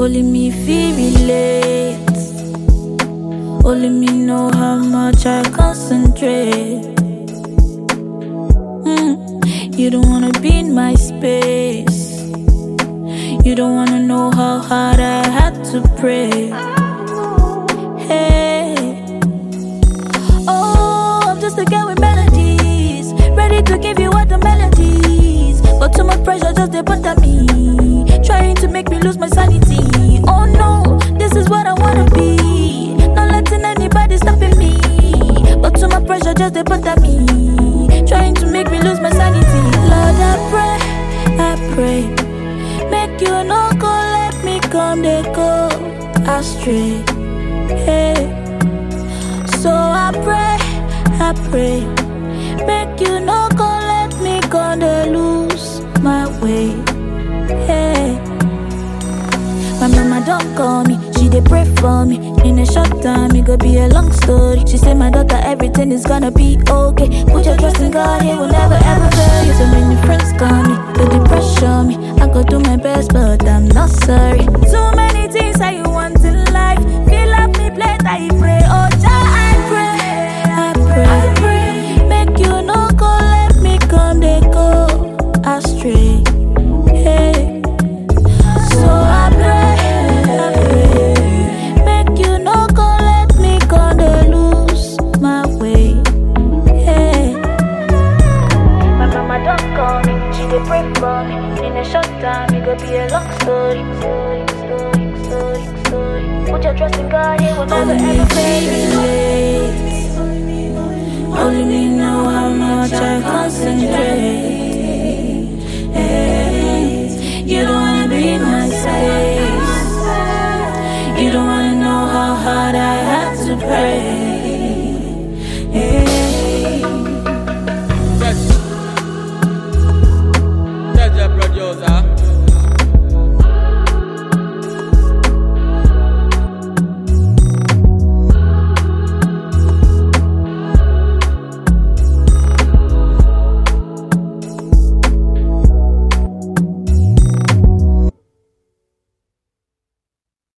Only me feel relate. Only me know how much I concentrate. You don't wanna be in my space. You don't wanna know how hard I had to pray. Hey, oh, I'm just a girl with melodies, ready to give you all the melodies. But too much pressure just they bother me, trying to make me lose my sanity. Oh no, this is what I wanna be, not letting anybody stopping me. But too much pressure just they bother me, trying to make me lose my sanity. Lord, I pray, make you no go let me come, they go astray. Hey, so I pray, make you no go let me come, they lose my way. Hey, my mama don't call me, she dey pray for me. In a short time, it go be a long story. She say, my daughter, everything is gonna be okay. Put your trust in God, He will never ever fail you. So many friends call me, they pressure me. I go do my best, but I'm not sorry. Too many things that you want in life, fill up me plate, I pray. Oh, Jah, I pray, make you no go let me come, they go astray. Hey, so I pray, make you no go let me go, they lose my way. Hey, my mama don't call me, she dey pray for me. In a short time, it go be a long story. Put your trust in God, He will never ever fail you. Only me know how much I